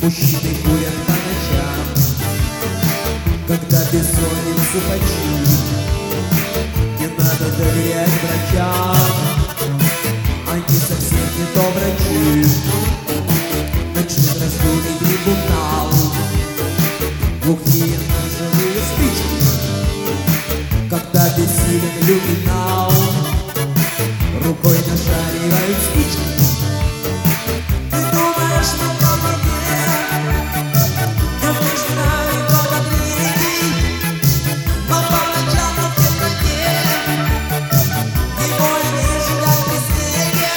Мужчины курят по ночам, когда бессонницу почуют. Не надо доверять врачам, они совсем не то врачи. Ночным раздумий трибунал, глухие на живые спички, когда бессилен люминал, рукой нашаривают спички. Ты думаешь, мы в комнате, но между нами кто-то третий, но по ночам в темноте не более ниже, как без снега.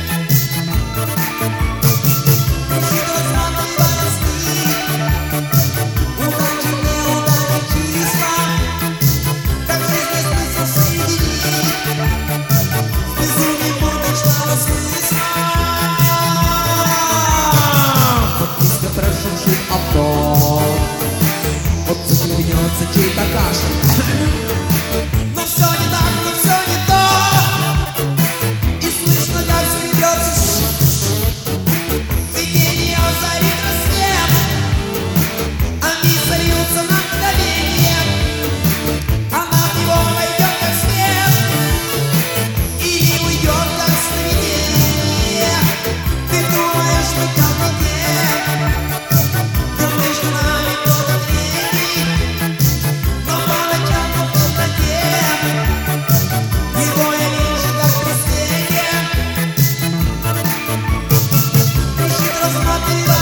Бежит рассматривая сны, удачи мне, удачи числа, как жизнь смысл соединить, с безумием будочного смысла. Прошуршит авто, вот захлебнется чей-то кашель. Но все не так, но все не то, и слышно, как скребется видение озарит рассвет. Они сольются на мгновение, она в него войдет как свет и не уйдет как сновидение. Ты думаешь, мы в темноте, Смотри,